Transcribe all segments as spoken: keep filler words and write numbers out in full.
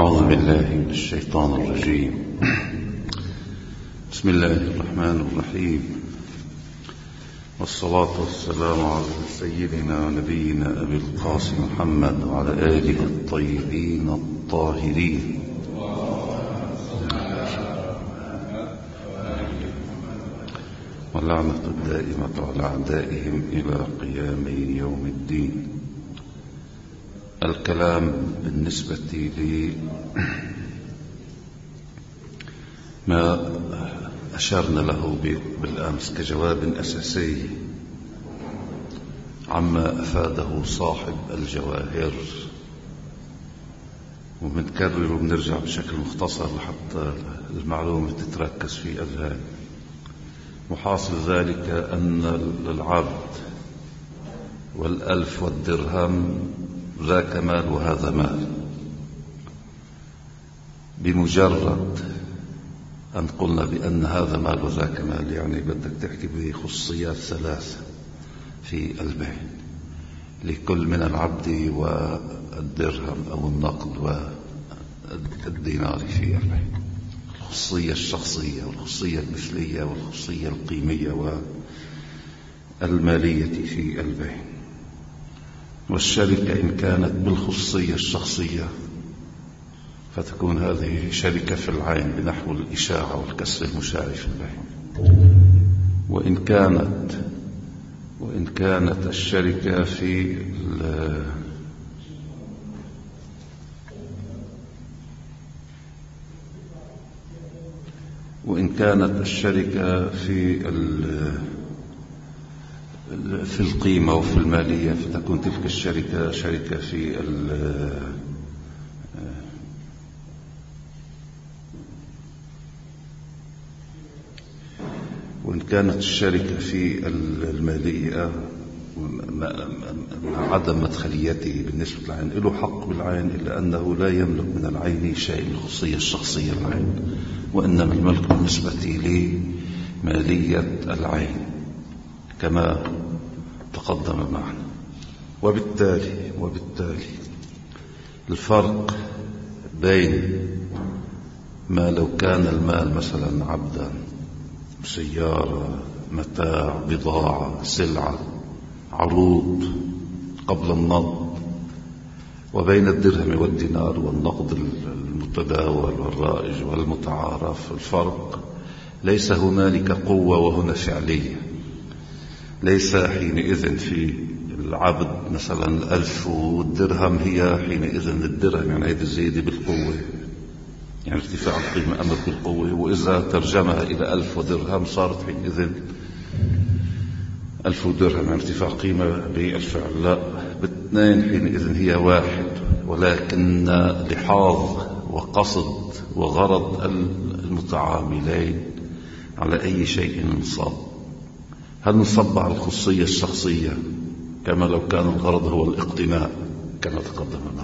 أعوذ بالله من الشيطان الرجيم. بسم الله الرحمن الرحيم، والصلاة والسلام على سيدنا ونبينا أبي القاسم محمد وعلى آله الطيبين الطاهرين. واللعنة الدائمة على أعدائهم إلى قيام يوم الدين. الكلام بالنسبة لي ما أشرنا له بالأمس كجواب أساسي عما أفاده صاحب الجواهر، وبنكرر وبنرجع بشكل مختصر لحتى المعلومة تتركز في أذهان. وحاصل ذلك أن العبد والألف والدرهم ذا كمال وهذا مال. بمجرد أن قلنا بأن هذا مال وذا كمال، يعني بدك تحكي بخصوصيات ثلاثة في البيع، لكل من العبد والدرهم أو النقد والدينار في البيع، الخصوصية الشخصية والخصوصية المثلية والخصوصية القيمية والمالية في البيع. والشركة إن كانت بالخصوصية الشخصية فتكون هذه شركة في العين بنحو الإشاعة والكسر المشاع في البيع. وإن كانت وإن كانت الشركة في وإن كانت الشركة في في القيمة وفي المالية فتكون تلك الشركة شركة في وإن كانت الشركة في المالية مع عدم مدخليته بالنسبة للعين، له حق بالعين إلا أنه لا يملك من العين شيء الخصوصية الشخصية العين، وإنما الملك بالنسبة لمالية العين كما تقدم معنا. وبالتالي وبالتالي الفرق بين ما لو كان المال مثلا عبدا، سيارة، متاع، بضاعة، سلعة، عروض قبل النقد، وبين الدرهم والدينار والنقد المتداول والرائج والمتعارف، الفرق ليس هنالك قوة وهنا فعلية. ليس حينئذ في العبد مثلا الألف والدرهم هي حينئذ الدرهم يعني هذه الزيادة بالقوة، يعني ارتفاع القيمة أمر بالقوة، وإذا ترجمها إلى ألف ودرهم صارت حينئذ ألف ودرهم يعني ارتفاع قيمة بالفعل. لا، باثنين حينئذ هي واحد، ولكن لحاظ وقصد وغرض المتعاملين على أي شيء نصب. هل نصب على الخصوصية الشخصية كما لو كان الغرض هو الاقتناء كما تقدم معنا؟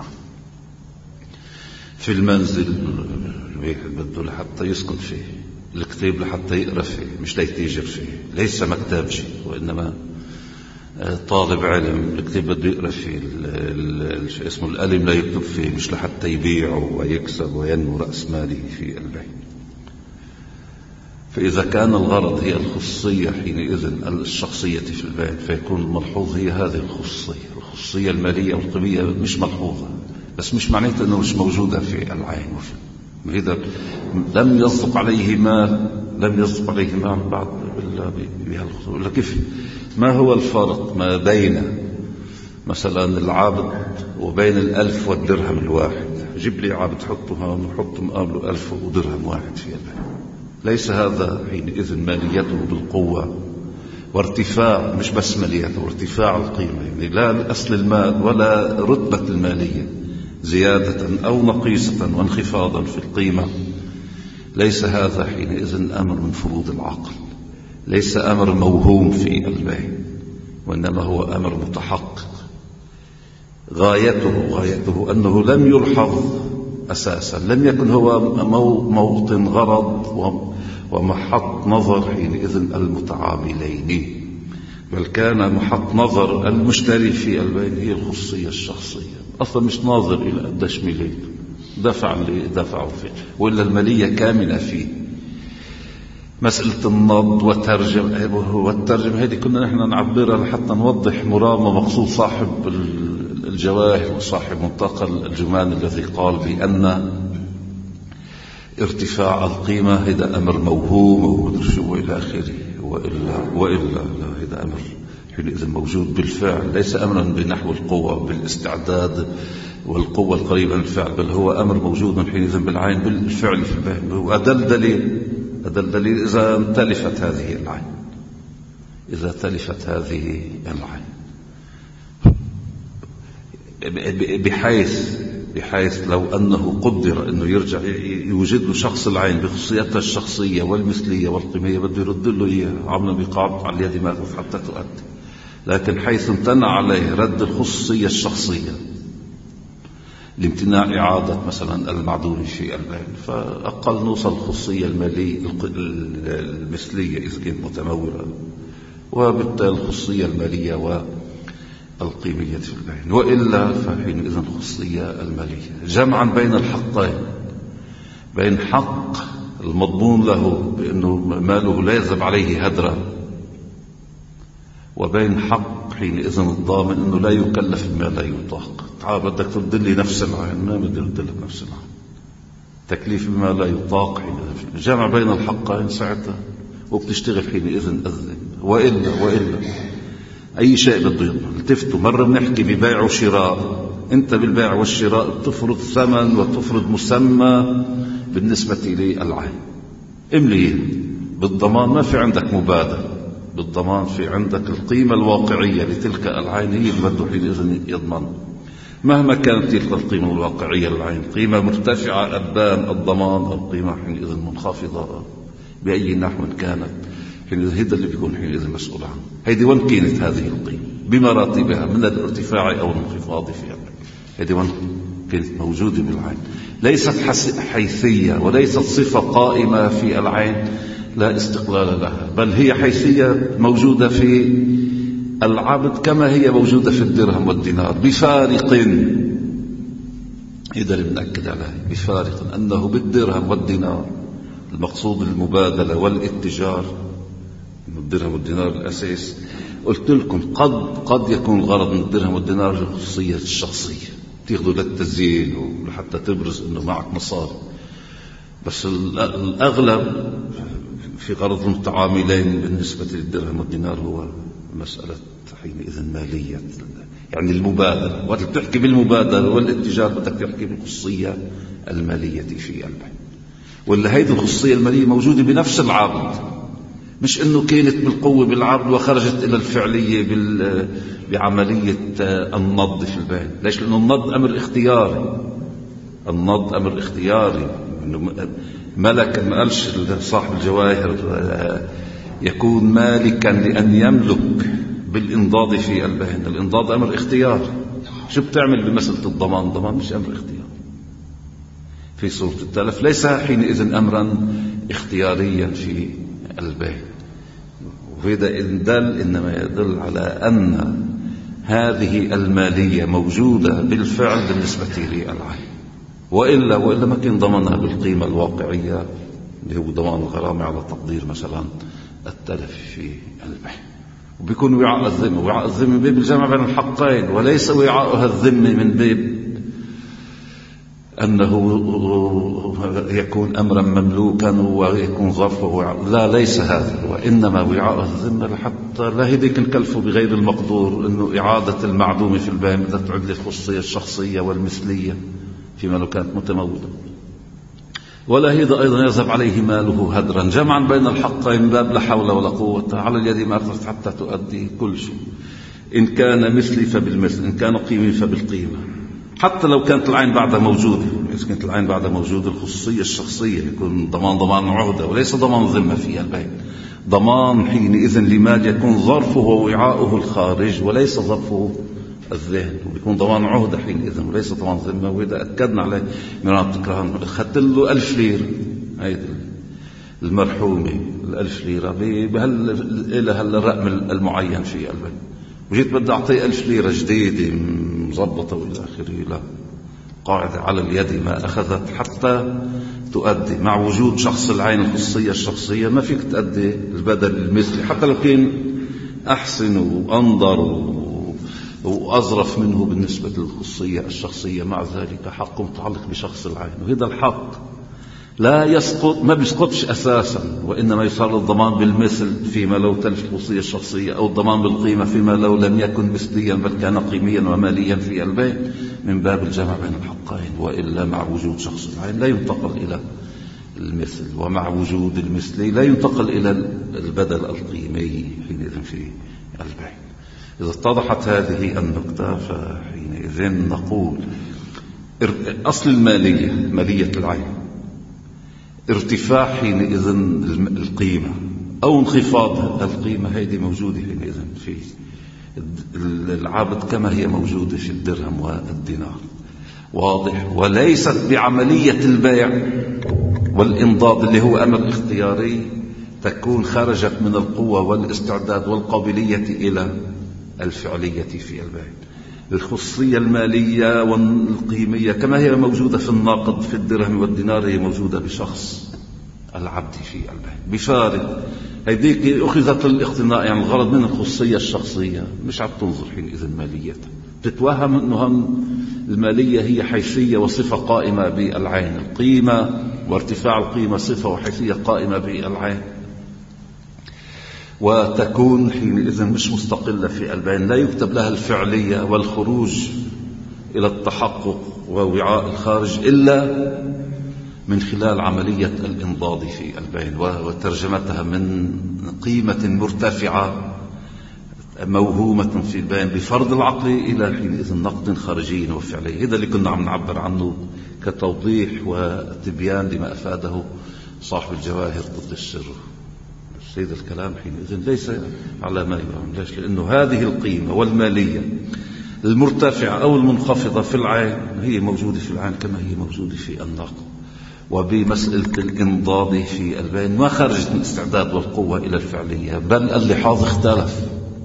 في المنزل الواحد بده لحتى يسكن فيه، الكتاب لحتى يقرأ فيه مش ليتاجر فيه، ليس مكتبجي وإنما طالب علم، الكتاب بده يقرأ فيه، اسمه القلم لا يكتب فيه، مش لحتى يبيع ويكسب وينمو رأس ماله في البيع. فإذا كان الغرض هي الخصوصية حينئذ الشخصية في البيع فيكون الملحوظ هي هذه الخصوصية، الخصوصية المالية والقيمية مش ملحوظة، بس مش معناته أنه مش موجودة في العين. إذا لم يصدق عليه مال لم يصدق عليه مال بعد بهالخصوصية. ولا كيف؟ ما هو الفرق ما بين مثلا العبد وبين الألف والدرهم الواحد؟ جيب لي عبد حطه هون وحط مقابله ألف ودرهم واحد في البيع. ليس هذا حينئذ ماليته بالقوة وارتفاع، مش بس ماليته وارتفاع القيمة، يعني لا أصل المال ولا رتبة المالية زيادة أو نقيصة وانخفاضا في القيمة. ليس هذا حينئذ أمر من فروض العقل، ليس أمر موهوم في البيع، وإنما هو أمر متحقق. غايته غايته أنه لم يلحظ أساسا، لم يكن هو موطن غرض ومحط نظر حينئذ المتعاملين، بل كان محط نظر المشتري في البيع هي الخصوصية الشخصية. أصلا مش ناظر إلى قديش مليت، دفع اللي دفعوا فيه، وإلا المالية كامنة فيه. مسألة النض والترجم والترجمة هذه كنا نحن نعبرها لحتى نوضح مرامى مقصود صاحب الجواهر وصاحب منطقة الجمان الذي قال بأن ارتفاع القيمة هذا أمر موهوم ومدر شو إلى آخره، وإلا وإلا هذا أمر حينئذ موجود بالفعل، ليس أمرا بنحو القوة بالاستعداد والقوة القريبة من الفعل، بل هو أمر موجود من حينئذ بالعين بالفعل في البين. وأدل دليل أدل دليل إذا تلفت هذه العين، إذا تلفت هذه العين بحيث بحيث لو أنه قدر أنه يرجع يوجد له شخص العين بخصوصياتها الشخصية والمثلية والقيمية بده يرد له إياه عملا بقابض على اليد ما حتى تؤدي، لكن حيث امتنع عليه رد الخصوصية الشخصية لامتناع إعادة مثلا المعدوم في البين، فأقل نوصل الخصوصية المالية المثلية إذا كانت متمولة، وبالتالي الخصوصية المالية والقيمية في البين، وإلا فحينئذ الخصوصية المالية جمعا بين الحقين، بين حق المضمون له بأنه ماله لا يذهب عليه هدرا، وبين حق حينئذ الضامن أنه لا يكلف بما لا يطاق. تعال بدك ترد لي نفس العين، ما بدي أرد لك نفس العين، تكليف بما لا يطاق حينئذ جمع بين الحقين ساعتها وبتشتغل حينئذ أذن. وإلا وإلا أي شيء بده يضمن. التفتوا مرة بنحكي ببيع وشراء، أنت بالبيع والشراء بتفرض ثمن وتفرض مسمى بالنسبة للعين، امليه بالضمان، ما في عندك مبادرة بالضمان، في عندك القيمة الواقعية لتلك العين هي اللي بده حينئذ يضمن، مهما كانت تلك القيمة الواقعية للعين، قيمة مرتفعة أبان الضمان أو قيمة حينئذ منخفضة بأي نحو كانت، حينئذ هذا اللي بيكون حينئذ مسؤول عنه. هيدي وين كانت هذه القيمة بمراتبها من الارتفاع أو الانخفاض فيها، هيدي وين كانت موجودة بالعين، ليست حيثية وليست صفة قائمة في العين لا استقلال لها، بل هي حيثية موجودة في العبد كما هي موجودة في الدرهم والدينار بفارق، إذا اللي بنأكد عليه بفارق، أنه بالدرهم والدينار المقصود المبادلة والاتجار، الدرهم والدينار الأساس. قلت لكم قد قد يكون الغرض من الدرهم والدينار الخصوصية الشخصية، تاخذوا للتزيين ولحتى تبرز أنه معك مصاري، بس الأغلب في غرض المتعاملين بالنسبة للدرهم والدينار هو مسألة حينئذ مالية، يعني المبادلة. وقت بتحكي بالمبادلة والاتجار بدك تحكي بالخصوصية المالية في البيع، ولا هيدي الخصوصية المالية موجودة بنفس العقد، مش انه كانت بالقوة بالعقد وخرجت الى الفعلية بعملية النض في البيع. ليش؟ لانه النض امر اختياري، النض امر اختياري، ملك ما قالش صاحب الجواهر يكون مالكا لأن يملك بالإنضاد في البين، الإنضاد أمر اختياري. شو بتعمل بمسألة الضمان؟ ضمان مش أمر اختياري في صورة التلف، ليس حينئذ أمرا اختياريا في البين. وهذا إن دل إنما يدل على أن هذه المالية موجودة بالفعل بالنسبة للعين، وإلا وإلا ما كان ضمنها بالقيمة الواقعية اللي هو ضمان الغرامة على تقدير مثلا التلف في البيع. وبيكون وعاء الذمة، وعاء الذمة من باب الجمع بين الحقين، وليس وعاءها الذمة من باب أنه يكون أمرا مملوكا ويكون ظرفه، لا ليس هذا، وإنما وعاء الذمة لحتى لا هديك نكلفه بغير المقدور أنه إعادة المعدوم في البيع بدها تعد الخصوصية الشخصية والمثلية فيما لو كانت متمولة، ولا هذا أيضا يذهب عليه ماله هدرا، جمعا بين الحقين باب لا حول ولا قوة على اليد ما أردت حتى تؤدي كل شيء، إن كان مثلي فبالمثل، إن كان قيمي فبالقيمة، حتى لو كانت العين بعدها موجودة. إذا كانت العين بعدها موجودة الخصوصية الشخصية يكون ضمان ضمان عهدة وليس ضمان ذمة في البيع، ضمان حينئذ لمال يكون ظرفه ووعاؤه الخارج وليس ظرفه الذهن، وبيكون ضمان عهدة حينئذ وليس ضمان ذمة. وإذا أكدنا عليه مرات تكرار، خدت له ألف ليرة هيدا المرحومة الألف ليرة بهال إلى هالرقم المعين في البيع، وجيت بدي أعطيه ألف ليرة جديدة مضبطة وإلى آخره، لا القاعدة على اليد ما أخذت حتى تؤدي. مع وجود شخص العين الخصية الشخصية ما فيك تؤدي البدل المثلي حتى لو كان أحسن وأنظر وأظرف منه بالنسبة للخصية الشخصية، مع ذلك حق متعلق بشخص العين، وهذا الحق لا يسقط، ما بيسقطش أساسا، وإنما يصار الضمان بالمثل فيما لو تلف الخصية الشخصية، أو الضمان بالقيمة فيما لو لم يكن مثليا بل كان قيميا وماليا في البيع، من باب الجمع بين الحقين. وإلا مع وجود شخص العين لا ينتقل إلى المثل، ومع وجود المثلي لا ينتقل إلى البدل القيمي حينئذ في البيع. إذا اتضحت هذه النقطة فحينئذ نقول أصل المالية، مالية العين، ارتفاع حينئذ القيمة أو انخفاض القيمة، هذه موجودة حينئذ في العابد كما هي موجودة في الدرهم والدينار، واضح. وليست بعملية البيع والإنضاد اللي هو أمر اختياري تكون خرجت من القوة والاستعداد والقابلية إلى الفعلية في البيع. الخصية المالية والقيمية كما هي موجودة في الناقد في الدرهم والدينار هي موجودة بشخص العبد في البيع، بفارق هيديك أخذت الاقتناء، يعني الغرض من الخصية الشخصية مش عم تنظر حينئذ ماليتها، تتوهم أنه المالية هي حيثية وصفة قائمة بالعين، القيمة وارتفاع القيمة صفة وحيثية قائمة بالعين، وتكون حينئذ مش مستقلة في البيان، لا يكتب لها الفعلية والخروج إلى التحقق ووعاء الخارج إلا من خلال عملية الإنضاد في البيان وترجمتها من قيمة مرتفعة موهومة في البيان بفرض العقل إلى حينئذ نقد خارجي وفعلي. هذا اللي كنا عم نعبر عنه كتوضيح وتبيان لما أفاده صاحب الجواهر ضد السر. هذا الكلام حينئذ ليس على ما يرام. ليش؟ لأنه هذه القيمة والمالية المرتفعة أو المنخفضة في العين هي موجودة في العين كما هي موجودة في الناقد، وبمسألة الإنضاد في البيان ما خرجت من الاستعداد والقوة إلى الفعلية، بل اللحاظ اختلف.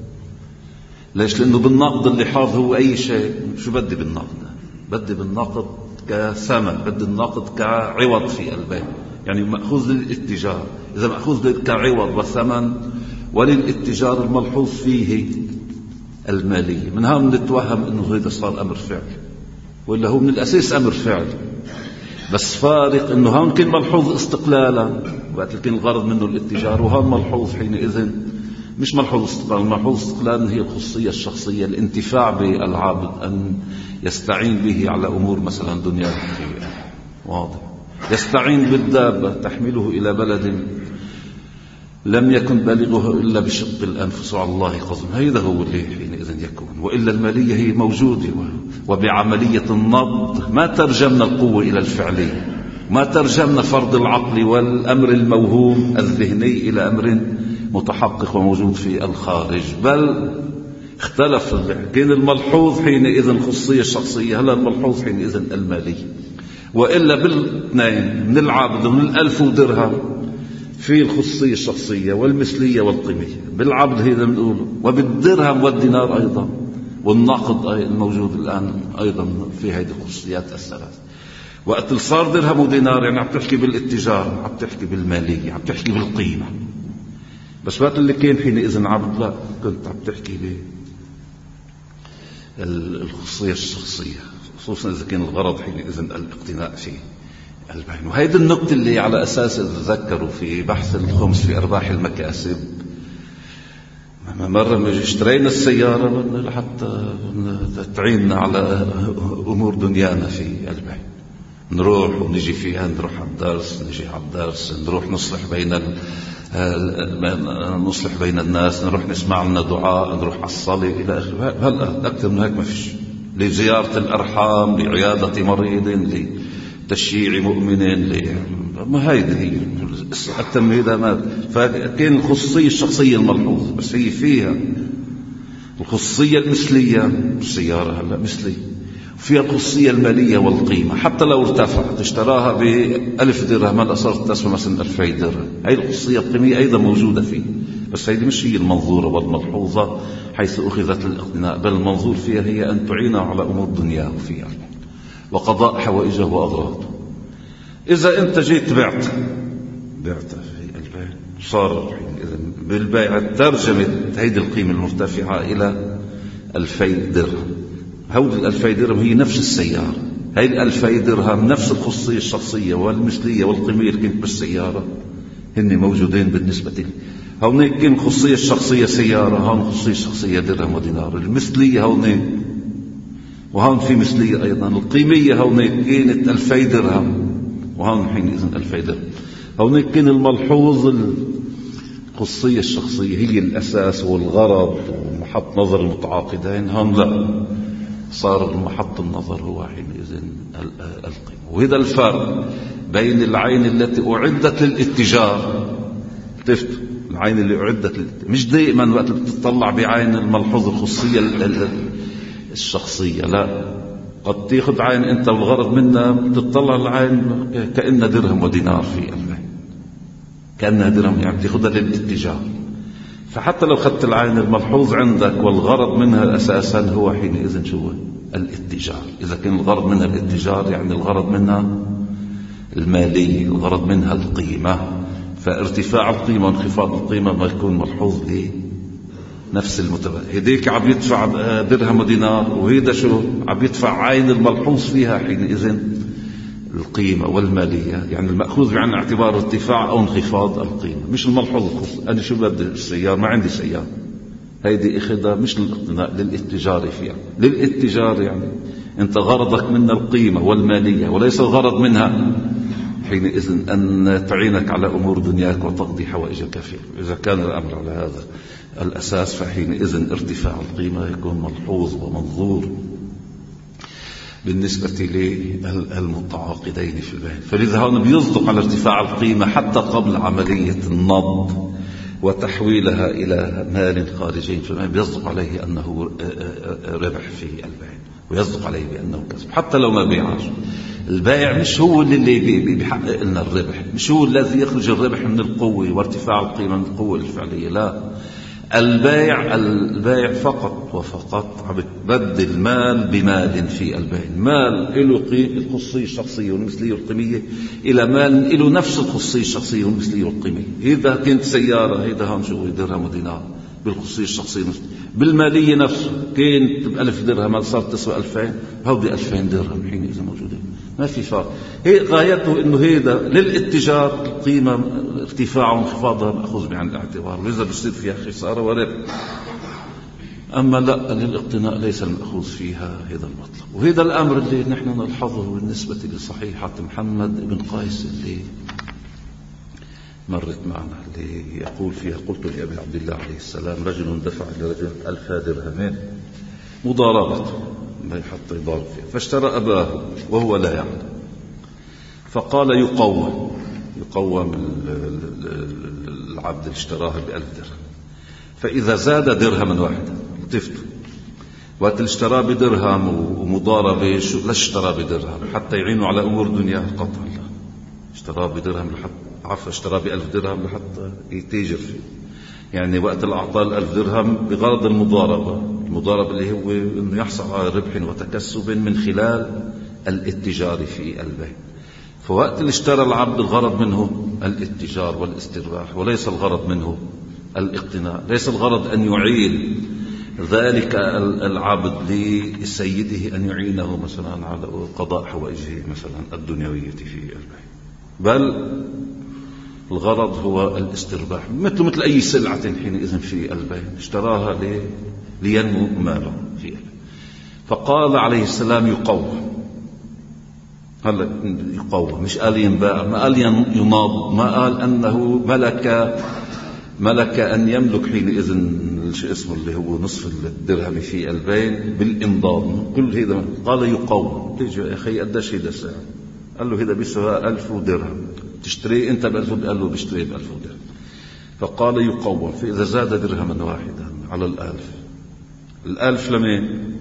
ليش؟ لأنه بالنقد اللحاظ هو أي شيء. شو بدي بالنقد؟ بدي بالنقد كثمن، بدي النقد كعوض في البيع، يعني مأخوذ للاتجار. إذا مأخوذ كعوض وثمن وللاتجار الملحوظ فيه المالية، من هون نتوهم أنه هذا صار أمر فعل، ولا هو من الأساس أمر فعل، بس فارق أنه هون كان ملحوظ استقلالا وقت كان الغرض منه الاتجار، وهون ملحوظ حينئذ مش ملحوظ استقلال. ملحوظ استقلال هي الخصية الشخصية، الانتفاع بالعابد أن يستعين به على أمور مثلا دنيا، واضح. يستعين بالدابة تحمله إلى بلد لم يكن بالغه إلا بشق الأنفس على الله قصد، هذا هو اللي حينئذ يكون. وإلا المالية هي موجودة، وبعملية النض ما ترجمنا القوة إلى الفعلية، ما ترجمنا فرض العقل والأمر الموهوم الذهني إلى أمر متحقق وموجود في الخارج، بل اختلف. كان الملحوظ حينئذ الخصية الشخصية، هلا الملحوظ حينئذ المالية. وإلا بالاثنين من العبد ومن الألف ودرهم في الخصية الشخصية والمثلية والقيمية، بالعبد هذا بنقوله، وبالدرهم والدينار أيضا، والنقد الموجود الآن أيضا في هذه الخصوصيات الثلاث. وقت صار درهم ودينار يعني عم تحكي بالاتجار، عم تحكي بالمالية، عم تحكي بالقيمة. بس وقت اللي كان حينئذ عبد لا، كنت عم تحكي بالخصوصية الشخصية، خصوصا إذا كان الغرض حينئذ الاقتناء في البيع. وهيدي النقطة اللي على أساس تذكروا في بحث الخمس في أرباح المكاسب. مرة اشترينا السيارة لحتى تعيننا على أمور دنيانا في البيع، نروح ونجي فيها، نروح على الدرس، نجي على الدرس، نروح نصلح بين نصلح بين الناس، نروح نسمع لنا دعاء، نروح على الصلاة إلى آخره. هلا أكثر من هيك ما فيش، لزيارة الأرحام، لعيادة مريض، لتشييع مؤمن، ما هيدا هي التمهيدة. ما فكان الخصوصية الشخصية الملحوظة، بس هي فيها الخصوصية المثلية، السيارة هلا مثلي، فيها الخصوصية المالية والقيمة. حتى لو ارتفعت اشتراها بألف درهم هلا صارت تسوى مثلا ألفي درهم، هي الخصوصية القيمية أيضا موجودة فيه، بس هذه مش هي المنظورة والملحوظة حيث أخذت الاقتناء، بل المنظور فيها هي أن تعين على أمور دنياه فيها. وقضاء حوائجه وأغراضه. إذا أنت جيت بعت بعت في البيع، صار بالبيع ترجمت هيدي القيمة المرتفعة إلى ألفي درهم. هودي الألفي درهم هي نفس السيارة، هاي الألفي درهم نفس الخصوصية الشخصية والمثلية والقيمية اللي كنت بالسيارة هن موجودين بالنسبة لي. هون كان الخصوصية الشخصية سيارة، هون الخصوصية الشخصية درهم ودينار. المثلية هون وهون في مثلية أيضا. القيمية هون كانت ألفي درهم وهون حينئذ ألفي درهم. هون كان الملحوظ الخصوصية الشخصية هي الأساس والغرض ومحط نظر المتعاقدين. هون لا، صار المحط النظر هو حينئذ القيمة. وهذا الفرق بين العين التي أعدت للاتجار، تفت العين اللي أعدت للاتجار مش دائما وقت بتطلع بعين الملحوظ الخصوصية الشخصية، لا، قد تاخذ عين أنت والغرض منها بتطلع العين كأنها درهم ودينار في البيع، كأنها درهم يعني تاخذها للاتجار. فحتى لو أخذت العين الملحوظ عندك والغرض منها أساسا هو حينئذ شو الاتجار. إذا كان الغرض منها الاتجار يعني الغرض منها المالي، الغرض منها القيمة. فارتفاع القيمة وانخفاض القيمة ما يكون ملحوظ لنفس المتبادل. هديك عم يدفع درهم ودينار وهيدا شو عم يدفع عين الملحوظ فيها حينئذ القيمة والمالية، يعني المأخوذ بعين الاعتبار ارتفاع أو انخفاض القيمة مش الملحوظ الخصوصي. أنا شو بدي السيارة، ما عندي سيارة، هيدي اخذها مش للاقتناء، للاتجار فيها. للاتجار يعني أنت غرضك منها القيمة والمالية وليس الغرض منها حينئذ أن تعينك على أمور دنياك وتقضي حوائجك فيه. إذا كان الأمر على هذا الأساس فحينئذ ارتفاع القيمة يكون ملحوظ ومنظور بالنسبة للمتعاقدين في البيع. فلذا هون بيصدق على ارتفاع القيمة حتى قبل عملية النض وتحويلها إلى مال خارجي في البيع، بيصدق عليه أنه ربح في البيع ويصدق عليه بأنه كسب حتى لو ما بيعش. البائع مش هو اللي بيحقق لنا الربح، مش هو الذي يخرج الربح من القوة وارتفاع القيمة من القوة الفعلية، لا، البائع البائع فقط وفقط عم بتبدل مال بمال في البيع. مال له الخصوصية الشخصية والمثلية والقيمية إلى مال له نفس الخصوصية الشخصية والمثلية والقيمية. إذا كانت سيارة هيدا هم شو درهم ودينار بالخصوصية الشخصية بالمالية نفسه، كانت بألف درهم صارت تسوى ألفين، هودي ألفين درهم حينئذ موجودين، ما في فرق. هي غايته إنه هيدا للاتجار القيمة ارتفاع وانخفاضها مأخوذ بعين الاعتبار، وإذا بيصير فيها خسارة وربح. أما لا، للاقتناء ليس المأخوذ فيها هذا المطلب. وهذا الأمر اللي نحن نلحظه بالنسبة لصحيحة محمد بن قيس اللي مرت معنا، اللي يقول فيها: قلت لأبي عبد الله عليه السلام: رجل دفع لرجل ألف درهمين مضاربة، ما يحط يضارب فيها، فاشترى أباه وهو لا يعلم، فقال: يقوم يقوم العبد اللي اشتراها بألف درهم، فإذا زاد درهما واحدا لطفته، وقت اللي اشتراه بدرهم ومضاربة لا اشترى بدرهم حتى يعينوا على أمور دنيا قطعا، لا، اشتراه بدرهم لحتى عفوا اشتراه بألف درهم لحتى يتاجر فيه. يعني وقت الأعطاء الألف درهم بغرض المضاربة، المضاربة اللي هو أنه يحصل على ربح وتكسب من خلال الاتجار في البيع. فوقت اللي اشترى العبد الغرض منه الاتجار والاسترباح، وليس الغرض منه الاقتناء، ليس الغرض أن يعين ذلك العبد لسيده أن يعينه مثلا على قضاء حوائجه مثلا الدنيوية في البيع، بل الغرض هو الاسترباح، مثل مثل أي سلعة حينئذ في البيع اشتراها لينمو ماله فيها. فقال عليه السلام: يقوم. هلا يقوم، مش قال ينباع، ما قال يناض، ما قال أنه ملك ملك أن يملك حينئذ شيء اسمه اللي هو نصف الدرهم في البيع بالإنضاد، كل هذا قال يقوم. تيجي يا أخي قديش هذا السعر؟ قال له هذا بيسوى ألف درهم، تشتري أنت بألف؟ قال له بشتري بألف درهم. فقال يقوم، فإذا زاد درهما واحدا على الألف، الألف لمين؟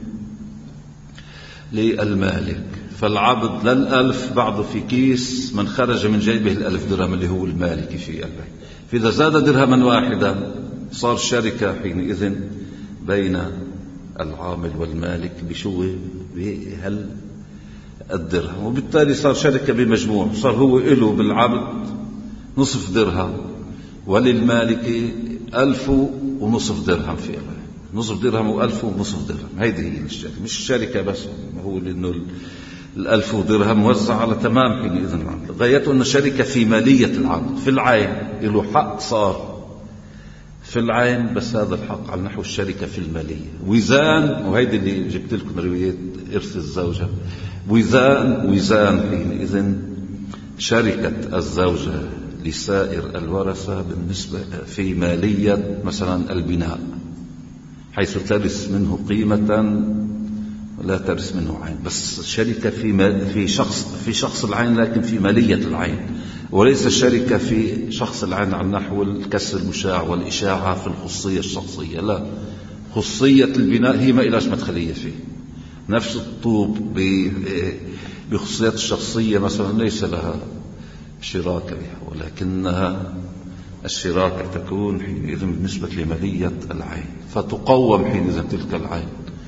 للمالك. فالعبد للألف بعضه في كيس، من خرج من جيبه الألف درهم اللي هو المالك في البيع. فإذا زاد درهما واحدا صار شركة حينئذ بين العامل والمالك بشو بهال الدرهم، وبالتالي صار شركة بمجموع، صار هو إله بالعبد نصف درهم وللمالك ألف ونصف درهم في البيع، نصف درهم وألف ونصف درهم. هيدي هي الشركة، مش الشركة بس، هو لأنه الألف درهم موزع على تمام حينئذ العبد. غايته أن شركة في مالية العبد في العين، له حق صار في العين، بس هذا الحق على نحو الشركة في المالية. وزان، وهيدي اللي جبت لكم رواية إرث الزوجة، وزان وزان حينئذ شركة الزوجة لسائر الورثة بالنسبة في مالية مثلا البناء، حيث ترث منه قيمة ولا ترث منه عين، بس شركة في في شخص في شخص العين، لكن في مالية العين، وليس الشركة في شخص العين على نحو الكسر المشاع والإشاعة في الخصية الشخصية. لا، خصية البناء هي ما إلاش مدخلية فيه. نفس الطوب بخصيات الشخصية مثلا ليس لها شراكة بها، ولكنها الشراكة تكون حينئذ بالنسبة لمالية العين، فتقوم حينئذ تلك العين،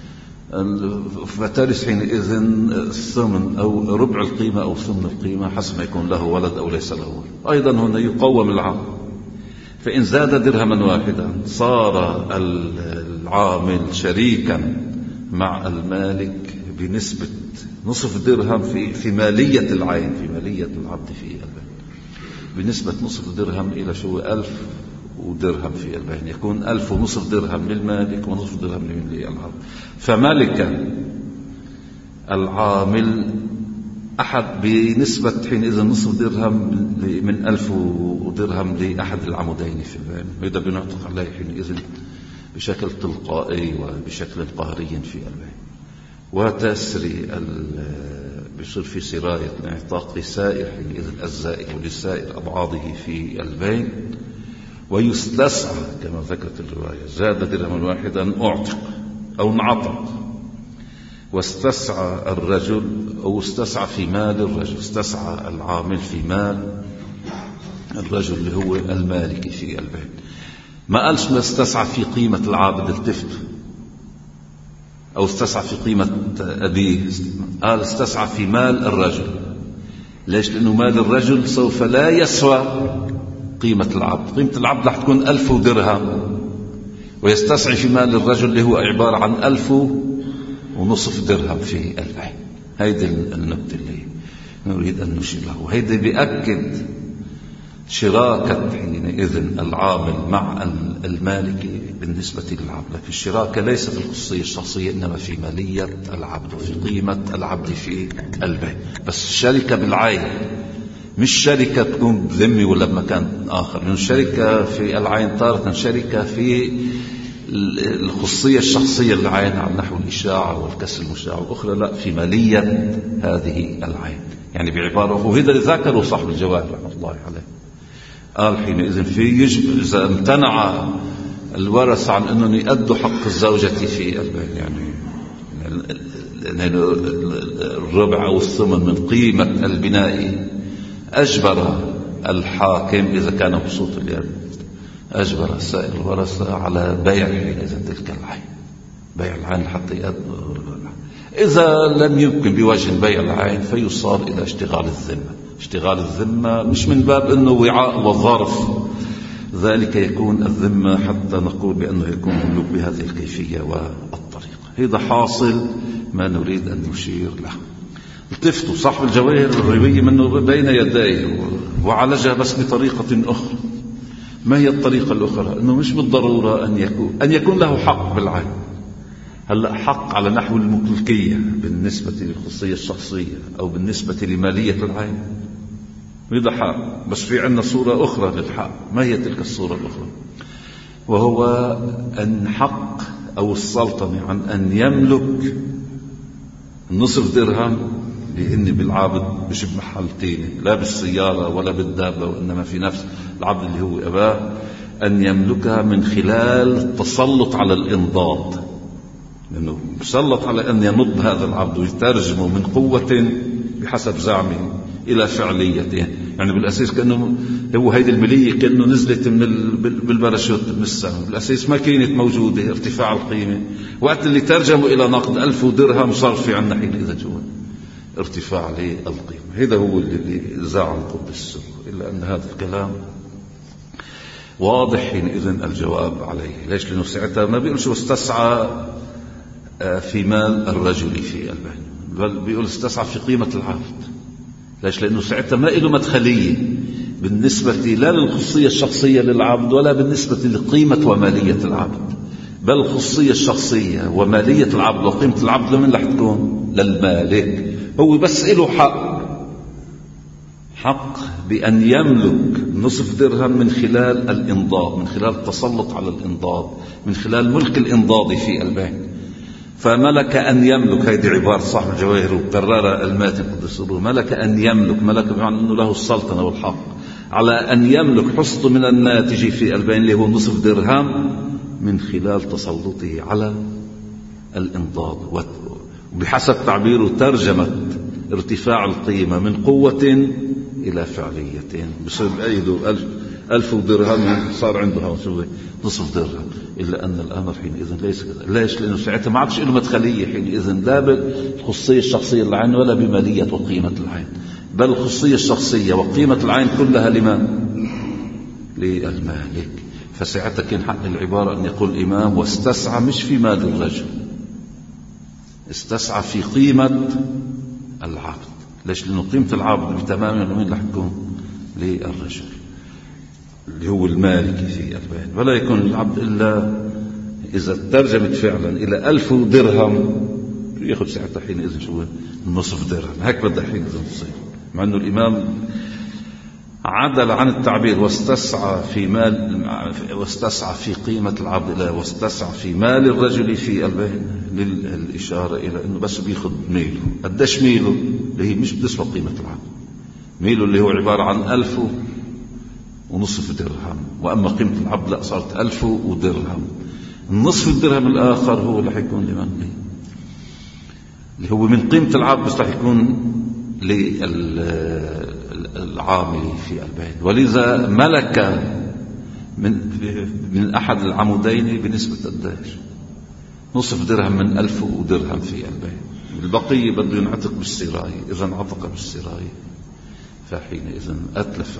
فترث حينئذ الثمن أو ربع القيمة أو ثمن القيمة حسب ما يكون له ولد أو ليس له ولد. أيضا هنا يقوم العام، فإن زاد درهما واحدا صار العامل شريكا مع المالك بنسبة نصف درهم في في مالية العين، في مالية العبد في البين، بنسبة نصف درهم إلى شو ألف ودرهم في البين، يكون ألف ونصف درهم للمالك ونصف درهم للعبد. فمالك العامل أحد بنسبة حينئذ نصف درهم من ألف ودرهم لأحد العمودين في البين، وإذا بنعتق عليه حينئذ بشكل تلقائي وبشكل قهري في البين. وتسري بيصير في سراية الاعتاق لسائر حينئذ الزائد ولسائر أبعاضه في البين، ويستسعى كما ذكرت الرواية زاد درهما واحدا أعتق أو انعتق، واستسعى الرجل أو استسعى في مال الرجل، استسعى العامل في مال الرجل اللي هو المالك في البين. ما قالش ما استسعى في قيمة العابد التفت أو استسعى في قيمة أبيه، قال استسعى في مال الرجل. ليش؟ لأنه مال الرجل سوف لا يسوى قيمة العبد، قيمة العبد رح تكون ألف درهم، ويستسعي في مال الرجل اللي هو عبارة عن ألف ونصف درهم في البيع. هيدي النقطة اللي نريد أن نشيرها، وهيدي بيأكد شراكة حينئذ العامل مع المالك بالنسبة للعبد. لكن الشراكة ليس في الخصوصية الشخصية، إنما في مالية العبد وفي قيمة العبد في البيع. بس الشركة بالعين، مش شركة تكون بذمة ولا بمكان آخر، لأن الشركة في العين تارة شركة في الخصوصية الشخصية للعين على نحو الإشاعة والكسر المشاع، والأخرى لا، في مالية هذه العين. يعني بعبارة، وهذا اللي ذكره صاحب الجواهر رحمة الله عليه، قال حينئذ في يجب إذا امتنع الورث عن أنهم يؤدوا حق الزوجة في البيع، يعني الربع أو الثمن من قيمة البناء، أجبر الحاكم إذا كان بسوط اليد، أجبر سائر الورثة على بيع حينئذ تلك العين، بيع العين حتى يؤدوا. إذا لم يمكن بوجه بيع العين فيصار إلى اشتغال الذمة. اشتغال الذمة مش من باب أنه وعاء وظرف، ذلك يكون الذمة حتى نقول بأنه يكون مملوك بهذه الكيفية والطريقة. هذا حاصل ما نريد أن نشير له. التفتوا صاحب الجواهر الروية منه بين يديه وعالجها بس بطريقة أخرى. ما هي الطريقة الأخرى؟ أنه مش بالضرورة أن يكون أن يكون له حق بالعين. هلا حق على نحو الملكية بالنسبة للخصوصية الشخصية أو بالنسبة لمالية العين، هذا حق، بس في عندنا صورة أخرى للحق. ما هي تلك الصورة الأخرى؟ وهو أن حق أو السلطنة عن أن يملك نصف درهم، لأن بالعابد مش بمحل تاني، لا بالسيارة ولا بالدابة، وإنما في نفس العبد اللي هو أباه، أن يملكها من خلال التسلط على الإنضاد، لأنه مسلط على أن ينض هذا العبد ويترجمه من قوة بحسب زعمه إلى فعليته. يعني بالأساس كأنه هو هيدي المالية كأنه نزلت من بالباراشوت من السماء، بالأساس ما كانت موجودة ارتفاع القيمة، وقت اللي ترجموا إلى نقد ألف درهم صار في عنا حين إذا جوا ارتفاع للقيمة. هذا هو اللي زعم قطب السر، إلا أن هذا الكلام واضح حينئذ الجواب عليه. ليش؟ لأنه ساعتها ما بيقولش واستسعى في مال الرجل في البين، بل بيقول استسعى في قيمة العبد. ليش؟ لأنه ساعتها ما له مدخلية بالنسبة لا للخصية الشخصية للعبد ولا بالنسبة لقيمة ومالية العبد، بل الخصية الشخصية ومالية العبد وقيمة العبد لمن رح تكون؟ للمالك. هو بس له حق حق بأن يملك نصف درهم من خلال الإنضاد، من خلال التسلط على الإنضاد، من خلال ملك الإنضاد في البين. فملك أن يملك، هذه عبارة صاحب الجواهر وكررها الماتن قدس سره، ملك أن يملك، ملك بمعنى أنه له السلطنة والحق على أن يملك حصته من الناتج في البين اللي هو نصف درهم من خلال تسلطه على الإنضاد. وبحسب تعبيره ترجمة ارتفاع القيمة من قوة إلى فعلية، بصير بأيده ألف, ألف درهم صار عنده نصف درهم. إلا أن الأمر حينئذ ليس كذا. ليش؟ لأنه ساعتها ما عادش له مدخلية حينئذ لا بالخصية الشخصية للعين ولا بمالية وقيمة العين، بل الخصية الشخصية وقيمة العين كلها لمن؟ للمالك. فساعتها كان حق العبارة أن يقول الإمام واستسعى مش في مال الرجل، استسعى في قيمة العبد. ليش؟ لأنه قيمة العبد بتماما وين رح تكون؟ للرجل اللي هو المالك في البين. ولا يكون العبد إلا إذا ترجمت فعلا إلى ألف درهم يأخذ ساعتها حينئذ شو؟ نصف درهم. هيك بدها حينئذ تصير، مع أنه الإمام عدل عن التعبير واستسعى في مال واستسعى في قيمة العبد لا واستسعى في مال الرجل في البين، للإشارة إلى أنه بس بياخذ ميله. قديش ميله؟ اللي هي مش بتسوى قيمة العبد، ميله اللي هو عبارة عن ألف ونصف درهم، وأما قيمة العبد لا صارت ألف ودرهم. النصف الدرهم الآخر هو اللي حيكون لمن؟ اللي هو من قيمة العبد بس رح يكون للعامل في البين. ولذا ملك من من أحد العمودين بنسبة قديش؟ نصف درهم من ألف ودرهم في البين. البقية بده ينعتق بالسراية، إذا انعتق بالسراية فحينئذ أتلف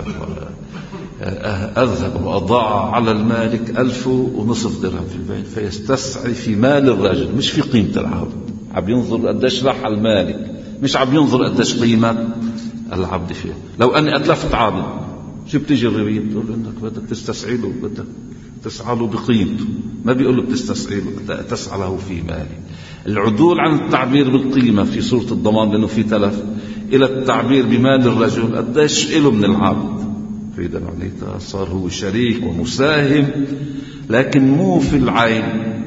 أذهب وأضاع على المالك ألف ونصف درهم في البين، فيستسعي في مال الرجل مش في قيمة العبد. عم ينظر قديش راح على المالك، مش عم ينظر قديش قيمة العبد فيه. لو أني أتلفت عبد شو بتيجي الربية؟ بتقول إنك بدك تستسعي له، بدك تسعى له بقيمته، ما بيقول له بتستسعي له، تسعى له في ماله. العدول عن التعبير بالقيمة في صورة الضمان لأنه في تلف إلى التعبير بمال الرجل قديش إله من العبد، فإذا معناتها صار هو شريك ومساهم، لكن مو في العين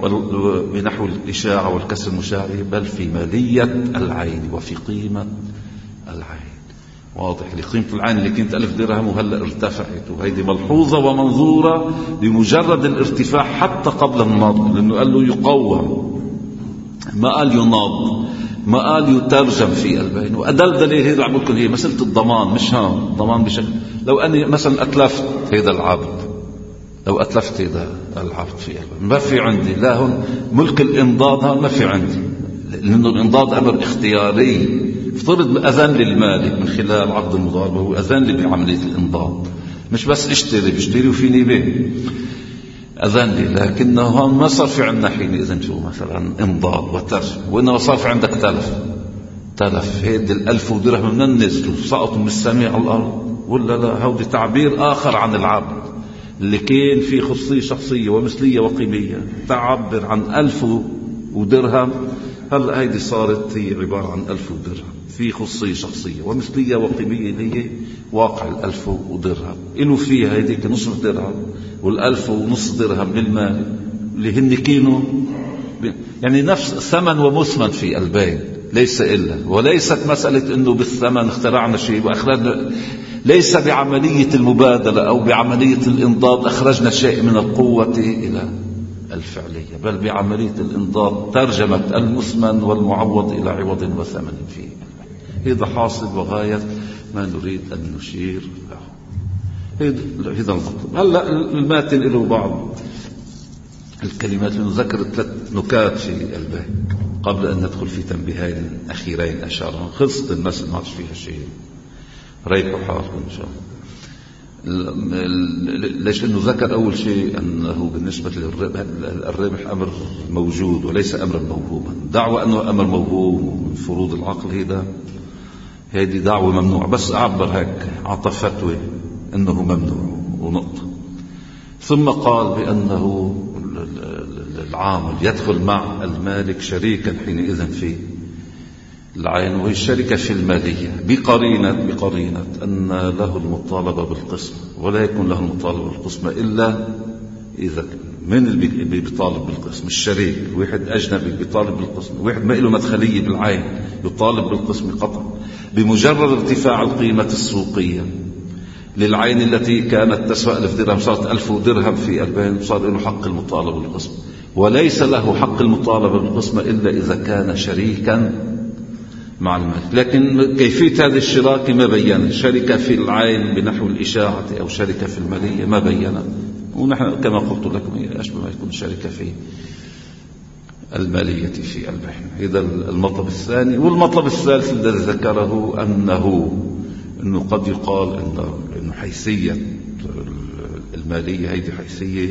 بنحو الإشاعة والكسر المشاعري، بل في مالية العين وفي قيمة العين. واضح؟ لقيمة العين اللي كانت ألف درهم وهلأ ارتفعت، وهيدي ملحوظة ومنظورة بمجرد الارتفاع حتى قبل النض، لأنه قال له يقوم، ما قال يناض، ما قال يترجم في البين. وأدل دليل هذا عم بقول هي مسألة الضمان، مش ها الضمان بشكل. لو أني مثلا أتلفت هذا العبد، لو أتلفت هذا العبد في البين ما في عندي لا هون ملك الإنضاد، هون ما في عندي، لأنه الإنضاد أمر اختياري. افترض أذن للمالك من خلال عقد المضاربة، هو أذن لي بعملية الإنضاد، مش بس اشتري بشتري وفيني به أذن لي، لكنه هون ما صار في عندنا حينئذ شو مثلا إنضاد وترجم، وإنما صار في عندك تلف. تلف هيدي الألف ودرهم من النزل وسقطوا من السماء على الأرض، ولا لا؟ هودي تعبير آخر عن العبد اللي كان في خصية شخصية ومثلية وقيمية، تعبر عن ألف ودرهم. هلا هيدي صارت هي عبارة عن ألف ودرهم في خصية شخصية ومثلية وقيمية اللي هي واقع الألف ودرهم، إنه فيها هيديك نصف درهم والألف ونص درهم للمال اللي هن كينوا يعني نفس ثمن ومثمن في البين، ليس إلا. وليست مسألة إنه بالثمن اخترعنا شيء وأخرجنا، ليس بعملية المبادلة أو بعملية الإنضاد أخرجنا شيء من القوة إلى الفعلية، بل بعملية الإنضاد ترجمة المثمن والمعوض إلى عوض وثمن فيه. هذا حاصل وغاية ما نريد أن نشير له. هذا المطلب. هلا الماتن له بعض الكلمات، لأنه ذكر ثلاث نكات في البيت قبل أن ندخل في تنبيهين أخيرين أشارهم. خلصت المسألة ما عادش فيها شيء، ريحوا حالكم إن شاء الله. ليش؟ أنه ذكر أول شيء أنه بالنسبة للربح الربح أمر موجود وليس أمرا موهوما. دعوة أنه أمر موهوم من فروض العقل هيدا هذه دعوة ممنوع، بس أعبر هيك عطى فتوى أنه ممنوع ونقطة. ثم قال بأنه العامل يدخل مع المالك شريكا حينئذ في العين، وهي الشركة في المالية بقرينة بقرينة أن له المطالبة بالقسم، ولا يكون له المطالبة بالقسم إلا إذا من اللي بيطالب بالقسم الشريك، واحد أجنبي بيطالب بالقسم، واحد ما له مدخلية بالعين يطالب بالقسم قطعا. بمجرد ارتفاع القيمة السوقية للعين التي كانت تسوى ألف درهم صارت ألف درهم في البين، صار له حق المطالبة بالقسم، وليس له حق المطالبة بالقسم إلا إذا كان شريكا مع المالك. لكن كيفية هذه الشراكة ما بيّن، شركة في العين بنحو الإشاعة أو شركة في المالية ما بيّن، ونحن كما قلت لكم أشبه ما يكون شركة في المالية في البيع. هذا المطلب الثاني. والمطلب الثالث الذي ذكره أنه أنه قد يقال أنه, إنه حيثية المالية هذه حيثية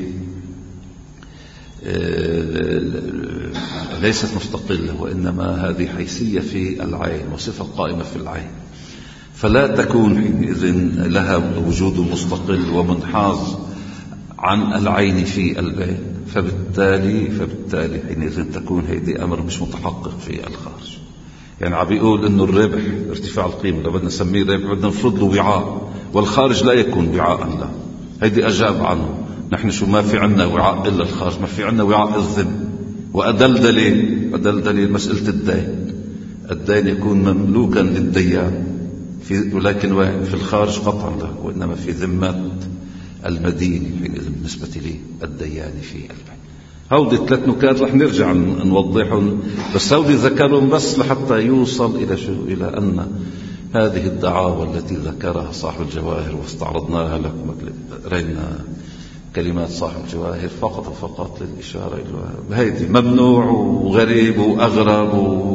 ليست مستقلة، وإنما هذه حيثية في العين وصفة قائمة في العين، فلا تكون حينئذ لها وجود مستقل ومنحاز عن العين في البين، فبالتالي فبالتالي حينئذ تكون هذه أمر مش متحقق في الخارج. يعني عم بيقول إنه الربح ارتفاع القيمة لو بدنا نسميه ربح بدنا نفرض له وعاء، والخارج لا يكون وعاء له. هذه أجاب عنه. نحن شو ما في عنا وعاء إلا الخارج، ما في عنا وعاء الذم. وأدل دليل أدل دليل مسألة الدين. الدين يكون مملوكا للديان في، ولكن في الخارج قطعا له، وإنما في ذمة المدين حينئذ بالنسبة لي الديان في البيت. هودي ثلاث نكات رح نرجع نوضحهم، بس هودي ذكرهم بس لحتى يوصل إلى شو إلى أن هذه الدعاوى التي ذكرها صاحب الجواهر واستعرضناها لكم، رأينا كلمات صاحب الجواهر فقط وفقط للإشارة إلى هذه ممنوع وغريب وأغرب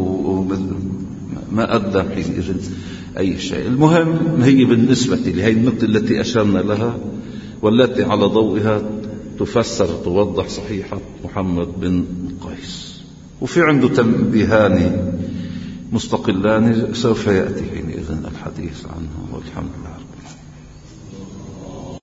وما أدى حينئذ أي شيء. المهم هي بالنسبة لهي النقطة التي أشرنا لها والتي على ضوئها تفسر توضح صحيحة محمد بن قيس. وفي عنده تنبيهان مستقلان سوف يأتي حينئذ الحديث عنه، والحمد لله.